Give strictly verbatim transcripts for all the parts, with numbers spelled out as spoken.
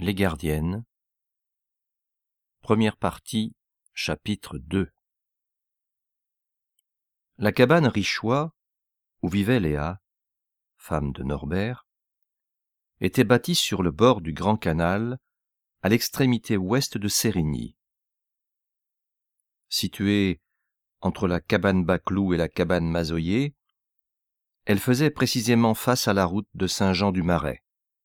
Les gardiennes. Première partie, chapitre deux. La cabane Richois, où vivait Léa, femme de Norbert, était bâtie sur le bord du Grand Canal, à l'extrémité ouest de Sérigny. Située entre la cabane Baclou et la cabane Mazoyer, elle faisait précisément face à la route de Saint-Jean-du-Marais.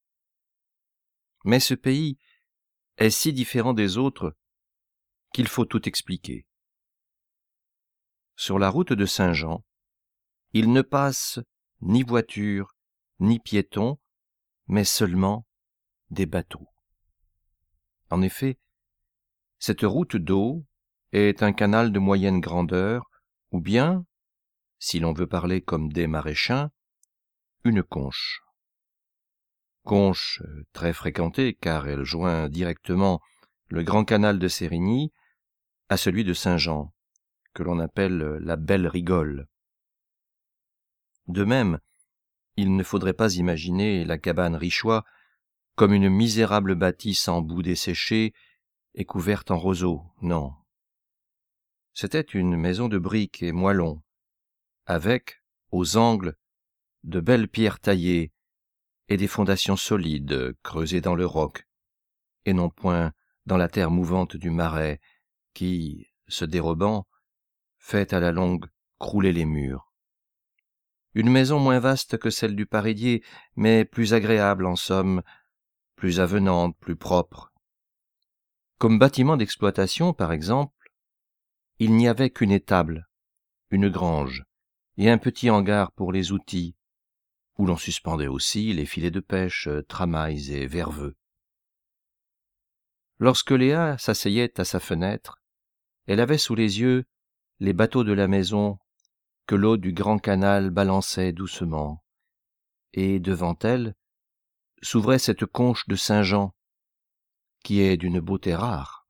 Mais ce pays est si différent des autres qu'il faut tout expliquer. Sur la route de Saint-Jean, il ne passe ni voiture, ni piétons, mais seulement des bateaux. En effet, cette route d'eau est un canal de moyenne grandeur, ou bien, si l'on veut parler comme des maraîchins, une conche. Conche très fréquentée car elle joint directement le grand canal de Sérigny à celui de Saint-Jean, que l'on appelle la Belle Rigole. De même, il ne faudrait pas imaginer la cabane Richois comme une misérable bâtisse en boue desséchée et couverte en roseaux, non. C'était une maison de briques et moellons, avec, aux angles, de belles pierres taillées et des fondations solides creusées dans le roc, et non point dans la terre mouvante du marais qui, se dérobant, fait à la longue crouler les murs. Une maison moins vaste que celle du Parédier, mais plus agréable en somme, plus avenante, plus propre. Comme bâtiment d'exploitation, par exemple, il n'y avait qu'une étable, une grange et un petit hangar pour les outils, où l'on suspendait aussi les filets de pêche, tramailles et verveux. Lorsque Léa s'asseyait à sa fenêtre, elle avait sous les yeux les bateaux de la maison que l'eau du grand canal balançait doucement, et devant elle s'ouvrait cette conche de Saint-Jean, qui est d'une beauté rare.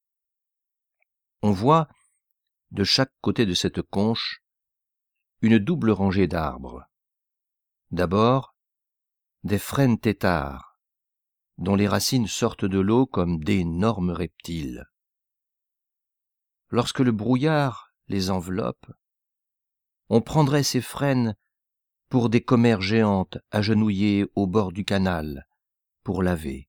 On voit, de chaque côté de cette conche, une double rangée d'arbres. D'abord, des frênes têtards, dont les racines sortent de l'eau comme d'énormes reptiles. Lorsque le brouillard les enveloppe, on prendrait ces frênes pour des commères géantes agenouillées au bord du canal, pour laver.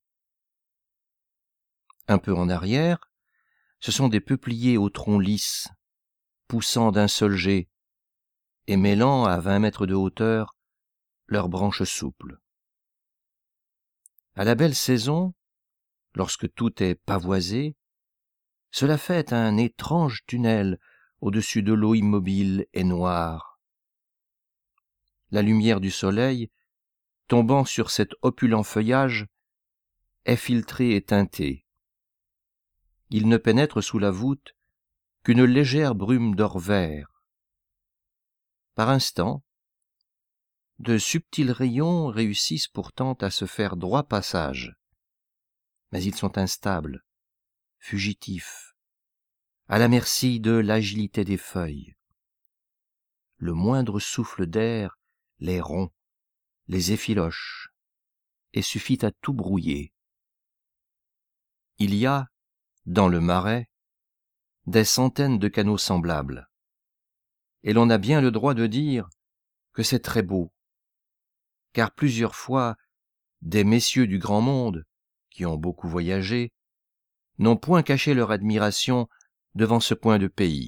Un peu en arrière, ce sont des peupliers au tronc lisse, poussant d'un seul jet, et mêlant à vingt mètres de hauteur leurs branches souples. À la belle saison, lorsque tout est pavoisé, cela fait un étrange tunnel au-dessus de l'eau immobile et noire. La lumière du soleil, tombant sur cet opulent feuillage, est filtrée et teintée. Il ne pénètre sous la voûte qu'une légère brume d'or vert. Par instants, de subtils rayons réussissent pourtant à se faire droit passage, mais ils sont instables, fugitifs, à la merci de l'agilité des feuilles. Le moindre souffle d'air les rompt, les effiloche, et suffit à tout brouiller. Il y a, dans le marais, des centaines de canaux semblables, et l'on a bien le droit de dire que c'est très beau, car plusieurs fois, des messieurs du grand monde, qui ont beaucoup voyagé, n'ont point caché leur admiration devant ce point de pays.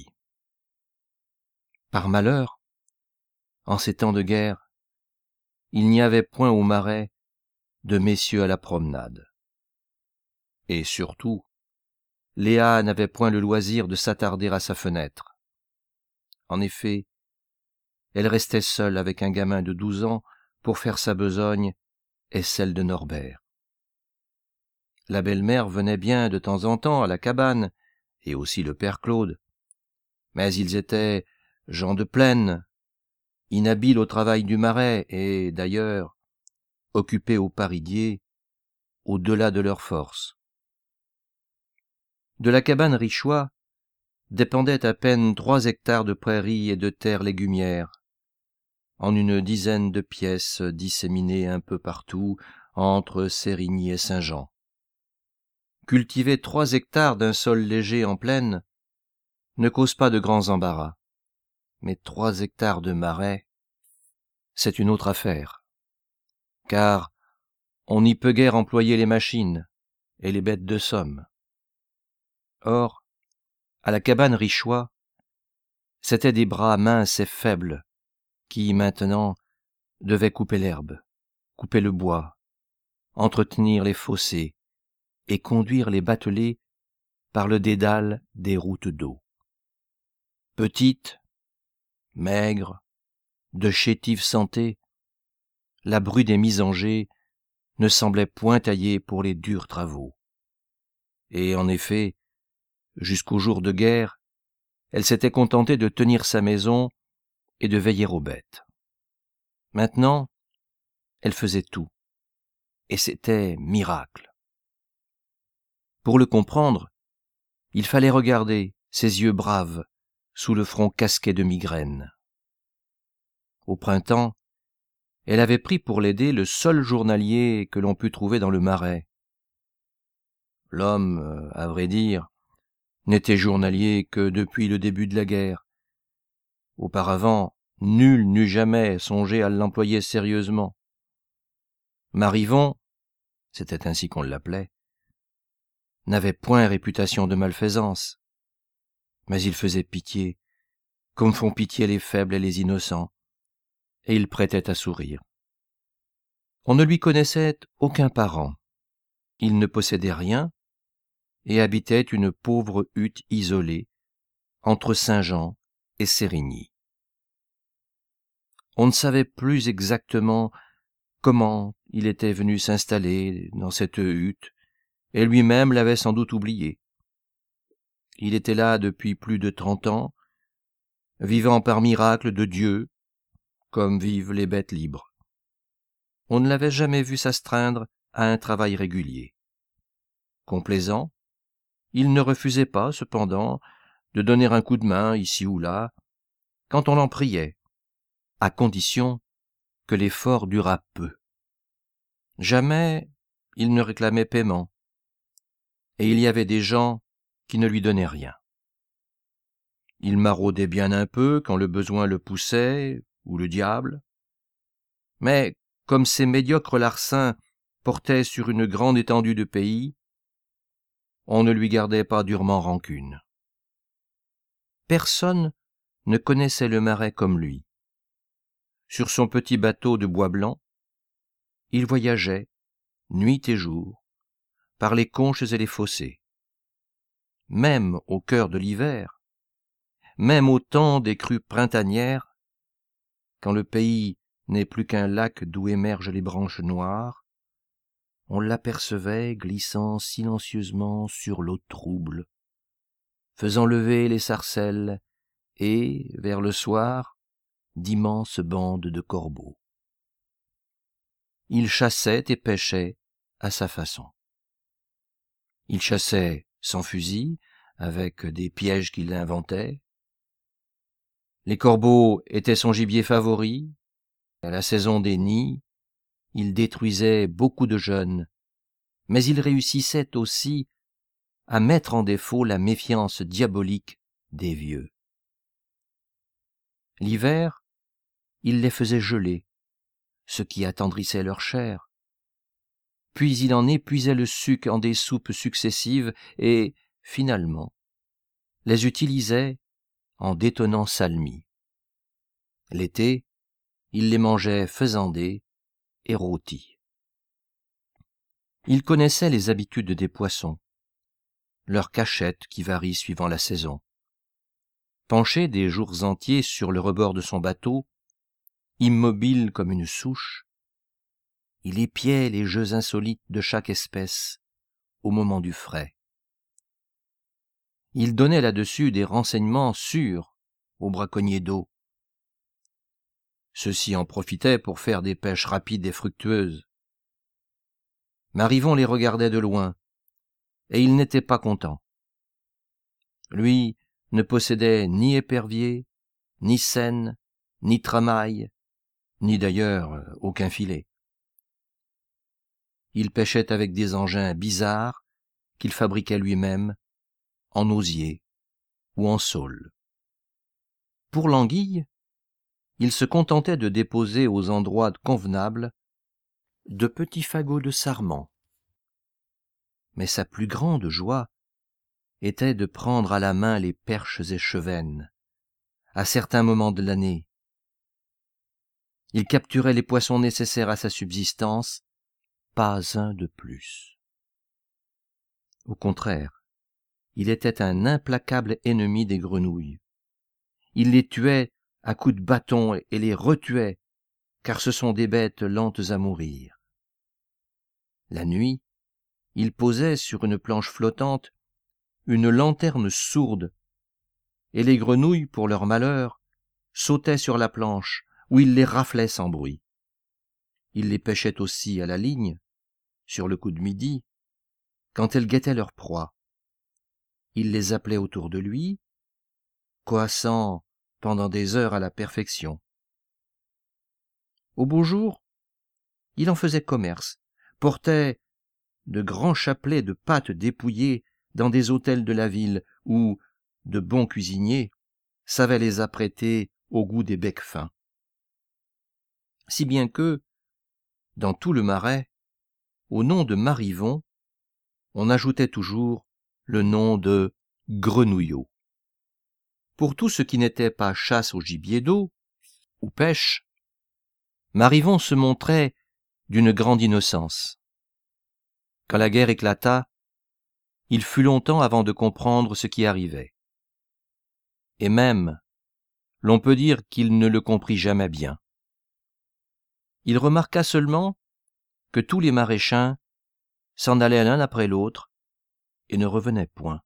Par malheur, en ces temps de guerre, il n'y avait point au marais de messieurs à la promenade. Et surtout, Léa n'avait point le loisir de s'attarder à sa fenêtre. En effet, elle restait seule avec un gamin de douze ans pour faire sa besogne et celle de Norbert. La belle-mère venait bien de temps en temps à la cabane, et aussi le père Claude, mais ils étaient gens de plaine, inhabiles au travail du marais et, d'ailleurs, occupés au Parédier, au-delà de leurs forces. De la cabane Richois dépendaient à peine trois hectares de prairies et de terres légumières, en une dizaine de pièces disséminées un peu partout entre Sérigny et Saint-Jean. cultiver trois hectares d'un sol léger en plaine ne cause pas de grands embarras. Mais trois hectares de marais, c'est une autre affaire. Car on n'y peut guère employer les machines et les bêtes de somme. Or, à la cabane Richois, c'étaient des bras minces et faibles qui, maintenant, devaient couper l'herbe, couper le bois, entretenir les fossés et conduire les batelés par le dédale des routes d'eau. Petite, maigre, de chétive santé, la bru des misangers ne semblait point taillée pour les durs travaux. Et en effet, jusqu'au jour de guerre, elle s'était contentée de tenir sa maison et de veiller aux bêtes. Maintenant, elle faisait tout, et c'était miracle. Pour le comprendre, il fallait regarder ses yeux braves sous le front casqué de migraine. Au printemps, elle avait pris pour l'aider le seul journalier que l'on put trouver dans le marais. L'homme, à vrai dire, n'était journalier que depuis le début de la guerre. Auparavant, nul n'eût jamais songé à l'employer sérieusement. Marivon, c'était ainsi qu'on l'appelait, n'avait point réputation de malfaisance, mais il faisait pitié, comme font pitié les faibles et les innocents, et il prêtait à sourire. On ne lui connaissait aucun parent, il ne possédait rien, et habitait une pauvre hutte isolée, entre Saint-Jean et Sérigny. On ne savait plus exactement comment il était venu s'installer dans cette hutte, et lui-même l'avait sans doute oublié. Il était là depuis plus de trente ans, vivant par miracle de Dieu, comme vivent les bêtes libres. On ne l'avait jamais vu s'astreindre à un travail régulier. Complaisant, il ne refusait pas, cependant, de donner un coup de main ici ou là, quand on l'en priait, à condition que l'effort durât peu. Jamais il ne réclamait paiement, et il y avait des gens qui ne lui donnaient rien. Il maraudait bien un peu quand le besoin le poussait, ou le diable, mais comme ces médiocres larcins portaient sur une grande étendue de pays, on ne lui gardait pas durement rancune. Personne ne connaissait le marais comme lui. Sur son petit bateau de bois blanc, il voyageait, nuit et jour, par les conches et les fossés. Même au cœur de l'hiver, même au temps des crues printanières, quand le pays n'est plus qu'un lac d'où émergent les branches noires, on l'apercevait glissant silencieusement sur l'eau trouble, faisant lever les sarcelles et, vers le soir, d'immenses bandes de corbeaux. Il chassait et pêchait à sa façon. Il chassait sans fusil, avec des pièges qu'il inventait. Les corbeaux étaient son gibier favori. À la saison des nids, il détruisait beaucoup de jeunes, mais il réussissait aussi à mettre en défaut la méfiance diabolique des vieux. L'hiver, il les faisait geler, ce qui attendrissait leur chair. Puis il en épuisait le suc en des soupes successives et, finalement, les utilisait en détonnant salmis. L'été, il les mangeait faisandés et rôtis. Il connaissait les habitudes des poissons, leurs cachettes qui varient suivant la saison. Penché des jours entiers sur le rebord de son bateau, immobile comme une souche, il épiait les jeux insolites de chaque espèce au moment du frais. Il donnait là-dessus des renseignements sûrs aux braconniers d'eau. Ceux-ci en profitaient pour faire des pêches rapides et fructueuses. Marivon les regardait de loin, et il n'était pas content. Lui ne possédait ni épervier, ni seine, ni tramaille, ni d'ailleurs aucun filet. Il pêchait avec des engins bizarres qu'il fabriquait lui-même en osier ou en saule. Pour l'anguille, il se contentait de déposer aux endroits convenables de petits fagots de sarment. Mais sa plus grande joie était de prendre à la main les perches échevennes, à certains moments de l'année. Il capturait les poissons nécessaires à sa subsistance, pas un de plus. Au contraire, il était un implacable ennemi des grenouilles. Il les tuait à coups de bâton et les retuait, car ce sont des bêtes lentes à mourir. La nuit, il posait sur une planche flottante une lanterne sourde, et les grenouilles, pour leur malheur, sautaient sur la planche, où il les raflait sans bruit. Il les pêchait aussi à la ligne, sur le coup de midi, quand elles guettaient leur proie. Il les appelait autour de lui, coassant pendant des heures à la perfection. Au beau jour, il en faisait commerce, portait de grands chapelets de pâtes dépouillées dans des hôtels de la ville où de bons cuisiniers savaient les apprêter au goût des becs fins. Si bien que, dans tout le Marais, au nom de Marivon, on ajoutait toujours le nom de Grenouillot. Pour tout ce qui n'était pas chasse au gibier d'eau ou pêche, Marivon se montrait d'une grande innocence. Quand la guerre éclata, il fut longtemps avant de comprendre ce qui arrivait. Et même, l'on peut dire qu'il ne le comprit jamais bien. Il remarqua seulement que tous les maraîchins s'en allaient l'un après l'autre et ne revenaient point.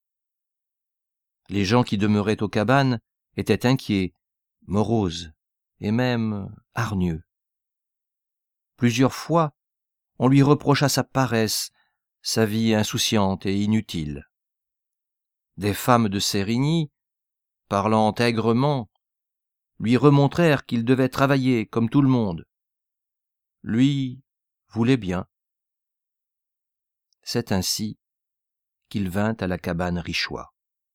Les gens qui demeuraient aux cabanes étaient inquiets, moroses et même hargneux. Plusieurs fois, on lui reprocha sa paresse, sa vie insouciante et inutile. Des femmes de Sérigny, parlant aigrement, lui remontrèrent qu'il devait travailler comme tout le monde. Lui voulait bien. C'est ainsi qu'il vint à la cabane Richois.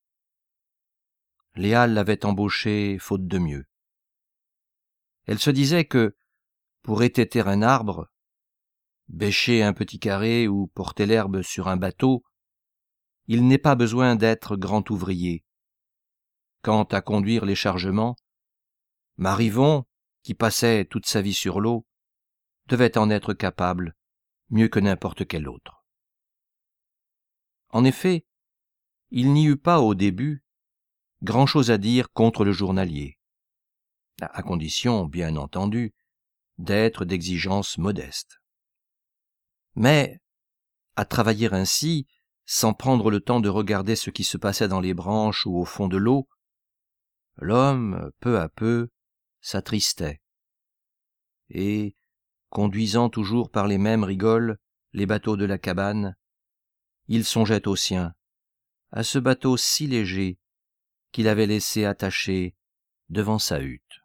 Léa l'avait embauché faute de mieux. Elle se disait que, pour étêter un arbre, bêcher un petit carré ou porter l'herbe sur un bateau, il n'est pas besoin d'être grand ouvrier. Quant à conduire les chargements, Marivon, qui passait toute sa vie sur l'eau, devait en être capable mieux que n'importe quel autre. En effet, il n'y eut pas au début grand-chose à dire contre le journalier, à condition, bien entendu, d'être d'exigence modeste. Mais, à travailler ainsi, sans prendre le temps de regarder ce qui se passait dans les branches ou au fond de l'eau, l'homme, peu à peu, s'attristait. Et, conduisant toujours par les mêmes rigoles les bateaux de la cabane, il songeait au sien, à ce bateau si léger qu'il avait laissé attaché devant sa hutte.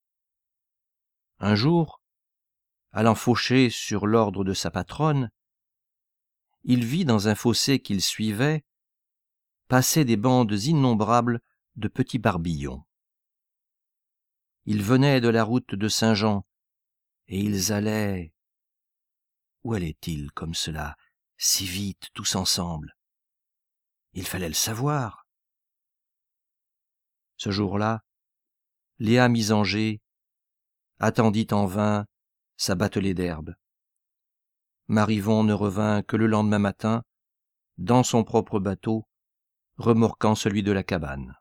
Un jour, allant faucher sur l'ordre de sa patronne, il vit dans un fossé qu'il suivait passer des bandes innombrables de petits barbillons. Ils venaient de la route de Saint-Jean, et ils allaient... Où allaient-ils comme cela, si vite, tous ensemble? Il fallait le savoir. Ce jour-là, Léa Misanger attendit en vain sa batelée d'herbe. Marivon ne revint que le lendemain matin, dans son propre bateau, remorquant celui de la cabane.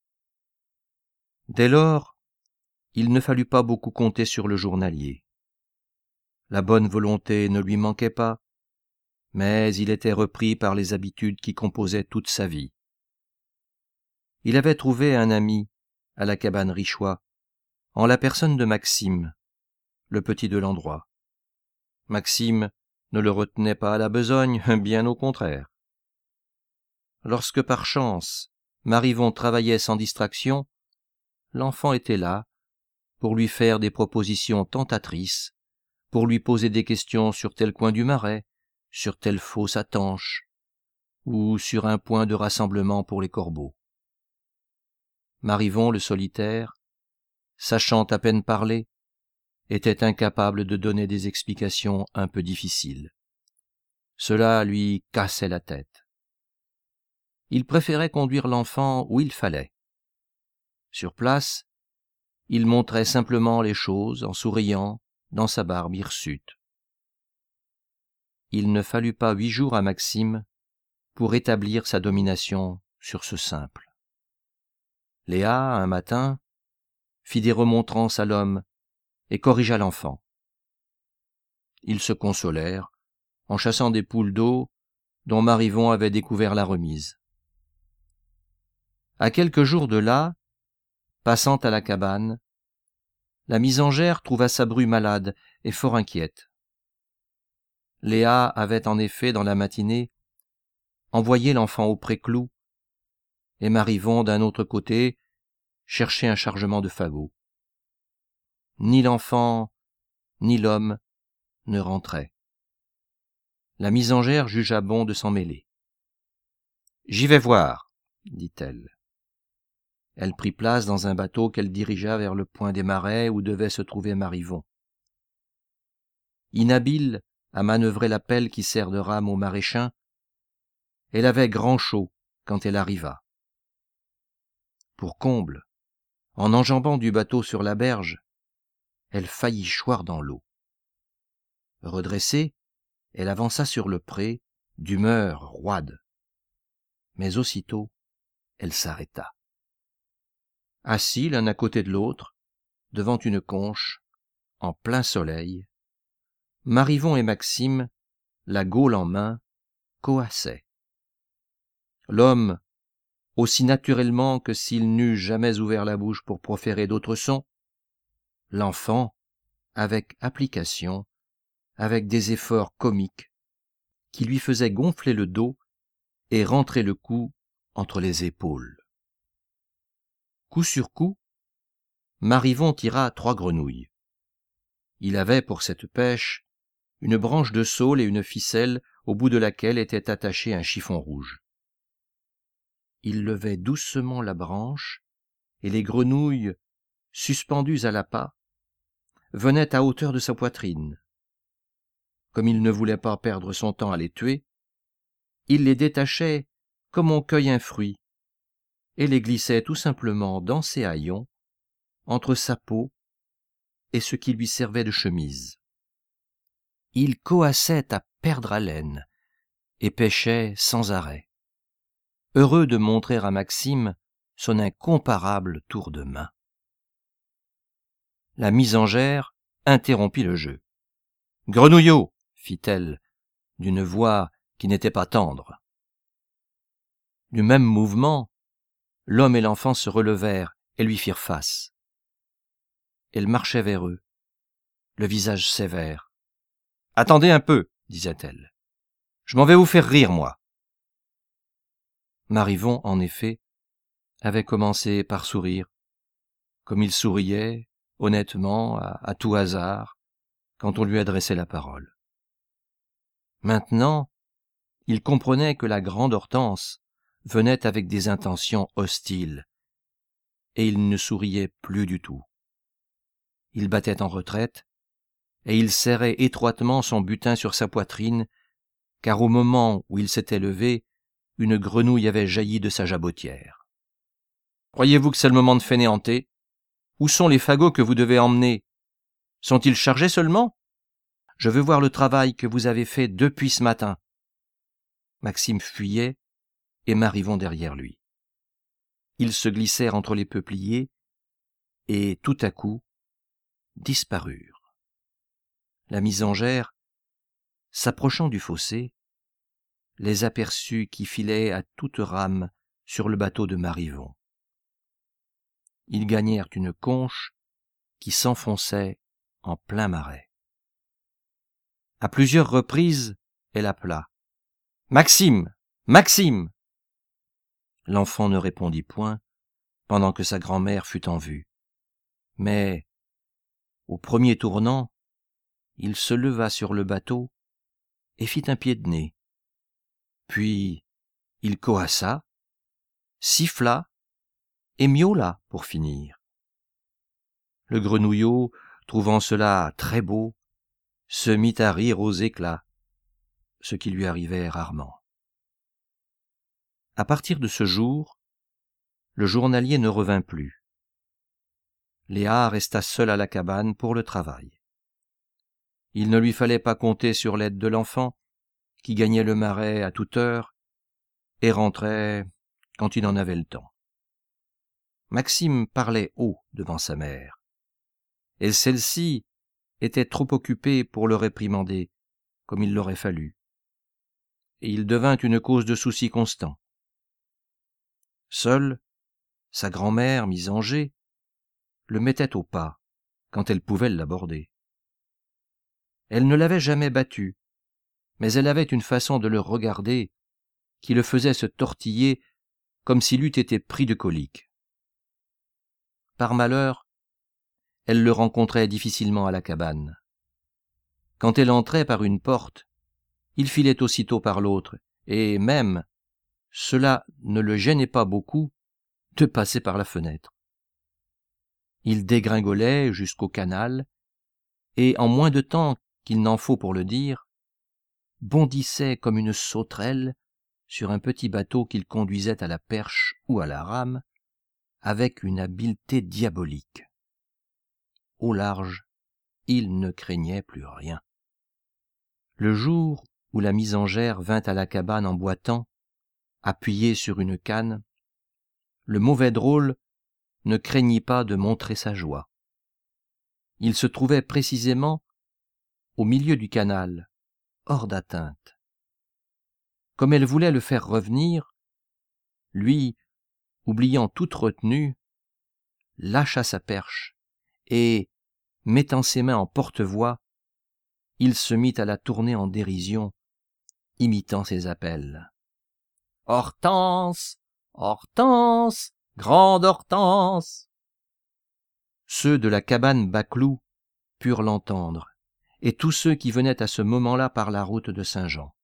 Dès lors, il ne fallut pas beaucoup compter sur le journalier. La bonne volonté ne lui manquait pas, mais il était repris par les habitudes qui composaient toute sa vie. Il avait trouvé un ami à la cabane Richois, en la personne de Maxime, le petit de l'endroit. Maxime ne le retenait pas à la besogne, bien au contraire. Lorsque par chance Marivon travaillait sans distraction, l'enfant était là pour lui faire des propositions tentatrices, pour lui poser des questions sur tel coin du Marais, sur telle fosse à Tanche, ou sur un point de rassemblement pour les corbeaux. Marivon, le solitaire, sachant à peine parler, était incapable de donner des explications un peu difficiles. Cela lui cassait la tête. Il préférait conduire l'enfant où il fallait. Sur place, il montrait simplement les choses en souriant dans sa barbe hirsute. Il ne fallut pas huit jours à Maxime pour établir sa domination sur ce simple. Léa, un matin, fit des remontrances à l'homme et corrigea l'enfant. Ils se consolèrent en chassant des poules d'eau dont Marivon avait découvert la remise. À quelques jours de là, passant à la cabane, la misangère trouva sa bru malade et fort inquiète. Léa avait en effet, dans la matinée, envoyé l'enfant au pré-clou, et Marivon, d'un autre côté, cherchait un chargement de fagots. Ni l'enfant, ni l'homme ne rentraient. La misangère jugea bon de s'en mêler. « J'y vais voir, » dit-elle. Elle prit place dans un bateau qu'elle dirigea vers le point des marais où devait se trouver Marivon. Inhabile à manœuvrer la pelle qui sert de rame au maraîchin, elle avait grand chaud quand elle arriva. Pour comble, en enjambant du bateau sur la berge, elle faillit choir dans l'eau. Redressée, elle avança sur le pré, d'humeur roide. Mais aussitôt, elle s'arrêta. Assis l'un à côté de l'autre, devant une conche, en plein soleil, Marivon et Maxime, la gaule en main, coassaient. L'homme, aussi naturellement que s'il n'eût jamais ouvert la bouche pour proférer d'autres sons, l'enfant, avec application, avec des efforts comiques, qui lui faisaient gonfler le dos et rentrer le cou entre les épaules. Coup sur coup, Marivon tira trois grenouilles. Il avait, pour cette pêche, une branche de saule et une ficelle au bout de laquelle était attaché un chiffon rouge. Il levait doucement la branche, et les grenouilles, suspendues à l'appât, venaient à hauteur de sa poitrine. Comme il ne voulait pas perdre son temps à les tuer, il les détachait comme on cueille un fruit, et les glissait tout simplement dans ses haillons, entre sa peau et ce qui lui servait de chemise. Il coassait à perdre haleine et pêchait sans arrêt, heureux de montrer à Maxime son incomparable tour de main. La misangère interrompit le jeu. « Grenouillot !» fit-elle, d'une voix qui n'était pas tendre. Du même mouvement, l'homme et l'enfant se relevèrent et lui firent face. Elle marchait vers eux, le visage sévère. « Attendez un peu, » disait-elle. « Je m'en vais vous faire rire, moi. » Marivon, en effet, avait commencé par sourire, comme il souriait, honnêtement, à, à tout hasard, quand on lui adressait la parole. Maintenant, il comprenait que la grande Hortense venait avec des intentions hostiles, et il ne souriait plus du tout. Il battait en retraite, et il serrait étroitement son butin sur sa poitrine, car au moment où il s'était levé, une grenouille avait jailli de sa jabotière. « Croyez-vous que c'est le moment de fainéanter ? Où sont les fagots que vous devez emmener ? Sont-ils chargés seulement ? Je veux voir le travail que vous avez fait depuis ce matin. » Maxime fuyait, et Marivon derrière lui. Ils se glissèrent entre les peupliers, et tout à coup, disparurent. La misangère, s'approchant du fossé, les aperçut qui filaient à toute rame sur le bateau de Marivon. Ils gagnèrent une conche qui s'enfonçait en plein marais. À plusieurs reprises, elle appela. « Maxime ! Maxime !» L'enfant ne répondit point, pendant que sa grand-mère fut en vue. Mais, au premier tournant, il se leva sur le bateau et fit un pied de nez. Puis, il coassa, siffla et miaula pour finir. Le grenouillot, trouvant cela très beau, se mit à rire aux éclats, ce qui lui arrivait rarement. À partir de ce jour, le journalier ne revint plus. Léa resta seule à la cabane pour le travail. Il ne lui fallait pas compter sur l'aide de l'enfant, qui gagnait le marais à toute heure et rentrait quand il en avait le temps. Maxime parlait haut devant sa mère, et celle-ci était trop occupée pour le réprimander comme il l'aurait fallu, et il devint une cause de souci constant. Seule, sa grand-mère, Misangée, le mettait au pas quand elle pouvait l'aborder. Elle ne l'avait jamais battu, mais elle avait une façon de le regarder qui le faisait se tortiller comme s'il eût été pris de colique. Par malheur, elle le rencontrait difficilement à la cabane. Quand elle entrait par une porte, il filait aussitôt par l'autre, et même, cela ne le gênait pas beaucoup de passer par la fenêtre. Il dégringolait jusqu'au canal, et en moins de temps qu'il n'en faut pour le dire, bondissait comme une sauterelle sur un petit bateau qu'il conduisait à la perche ou à la rame, avec une habileté diabolique. Au large, il ne craignait plus rien. Le jour où la misangère vint à la cabane en boitant, appuyée sur une canne, le mauvais drôle ne craignit pas de montrer sa joie. Il se trouvait précisément au milieu du canal, hors d'atteinte. Comme elle voulait le faire revenir, lui, oubliant toute retenue, lâcha sa perche et, mettant ses mains en porte-voix, il se mit à la tourner en dérision, imitant ses appels. « Hortense, Hortense, grande Hortense !» Ceux de la cabane Baclou purent l'entendre, et tous ceux qui venaient à ce moment-là par la route de Saint-Jean.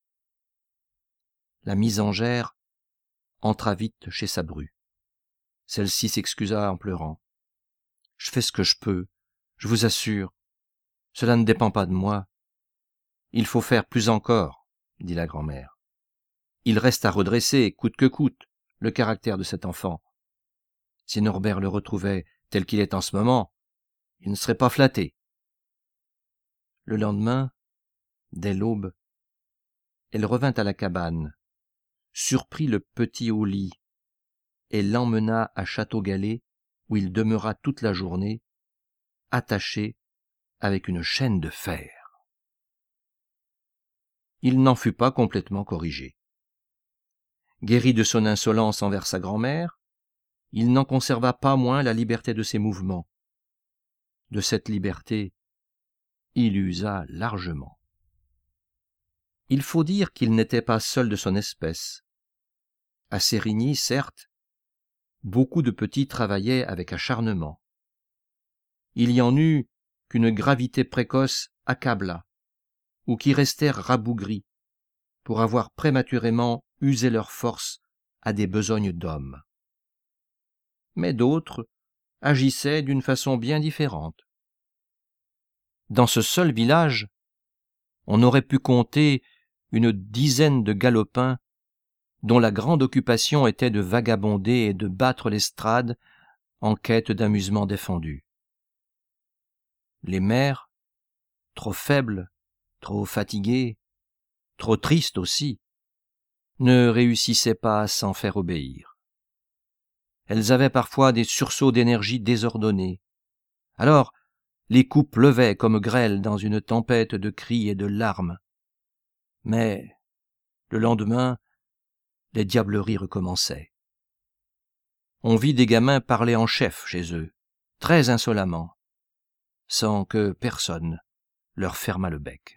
La misangère entra vite chez sa bru. Celle-ci s'excusa en pleurant. « Je fais ce que je peux, je vous assure. Cela ne dépend pas de moi. Il faut faire plus encore, » dit la grand-mère. « Il reste à redresser, coûte que coûte, le caractère de cet enfant. Si Norbert le retrouvait tel qu'il est en ce moment, il ne serait pas flatté. » Le lendemain, dès l'aube, elle revint à la cabane, surprit le petit au lit et l'emmena à Château-Galets, où il demeura toute la journée, attaché avec une chaîne de fer. Il n'en fut pas complètement corrigé. Guéri de son insolence envers sa grand-mère, il n'en conserva pas moins la liberté de ses mouvements. De cette liberté, il usa largement. Il faut dire qu'il n'était pas seul de son espèce. À Sérigny, certes, beaucoup de petits travaillaient avec acharnement. Il y en eut qu'une gravité précoce accabla, ou qui restèrent rabougris, pour avoir prématurément usé leur force à des besognes d'hommes. Mais d'autres agissaient d'une façon bien différente. Dans ce seul village, on aurait pu compter une dizaine de galopins dont la grande occupation était de vagabonder et de battre l'estrade en quête d'amusements défendus. Les mères, trop faibles, trop fatiguées, trop tristes aussi, ne réussissaient pas à s'en faire obéir. Elles avaient parfois des sursauts d'énergie désordonnés. Alors, les coups pleuvaient comme grêle dans une tempête de cris et de larmes. Mais, le lendemain, les diableries recommençaient. On vit des gamins parler en chef chez eux, très insolemment, sans que personne leur fermât le bec.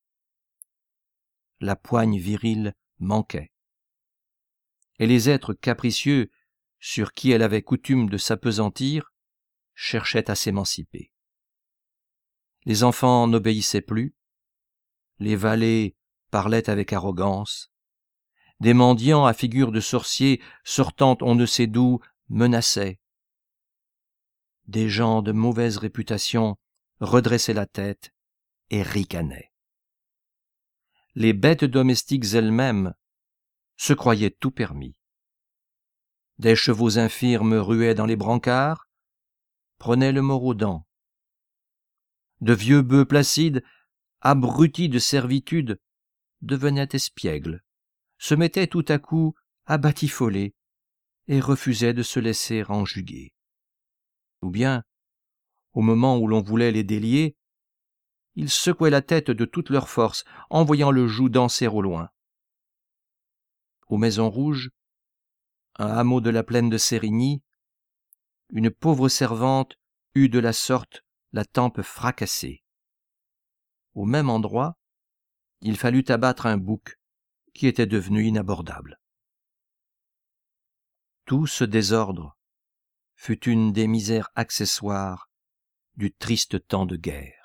La poigne virile manquait, et les êtres capricieux sur qui elle avait coutume de s'appesantir cherchaient à s'émanciper. Les enfants n'obéissaient plus, les valets parlaient avec arrogance, des mendiants à figure de sorciers sortant on ne sait d'où menaçaient. Des gens de mauvaise réputation redressaient la tête et ricanaient. Les bêtes domestiques elles-mêmes se croyaient tout permis. Des chevaux infirmes ruaient dans les brancards, prenaient le mort aux dents. De vieux bœufs placides, abrutis de servitude, devenaient espiègles, se mettaient tout à coup à batifoler et refusaient de se laisser enjuguer. Ou bien, au moment où l'on voulait les délier, ils secouaient la tête de toute leur force, en voyant le joug danser au loin. Aux Maisons Rouges, un hameau de la plaine de Sérigny, une pauvre servante eut de la sorte la tempe fracassée. Au même endroit, il fallut abattre un bouc qui était devenu inabordable. Tout ce désordre fut une des misères accessoires du triste temps de guerre.